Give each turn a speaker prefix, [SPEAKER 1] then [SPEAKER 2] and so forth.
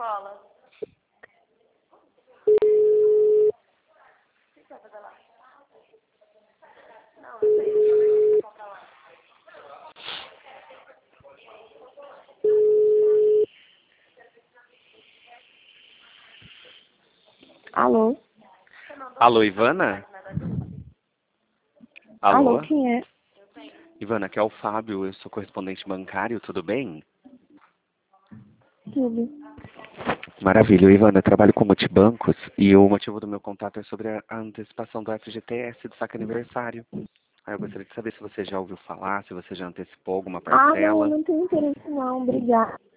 [SPEAKER 1] escola. O que você vai fazer lá? Não sei. Eu vou pra lá.
[SPEAKER 2] Alô?
[SPEAKER 3] Alô, Ivana?
[SPEAKER 2] Alô,
[SPEAKER 3] Alô?
[SPEAKER 2] quem é?
[SPEAKER 3] Ivana, aqui é o Fábio, eu sou correspondente bancário, tudo bem?
[SPEAKER 2] Tudo.
[SPEAKER 3] Maravilha, Ivana, eu trabalho com multibancos e o motivo do meu contato é sobre a antecipação do FGTS do saque aniversário. Aí eu gostaria de saber se você já ouviu falar, se você já antecipou alguma
[SPEAKER 2] Ah, não,
[SPEAKER 3] parcela.
[SPEAKER 2] não tenho interesse não, obrigada.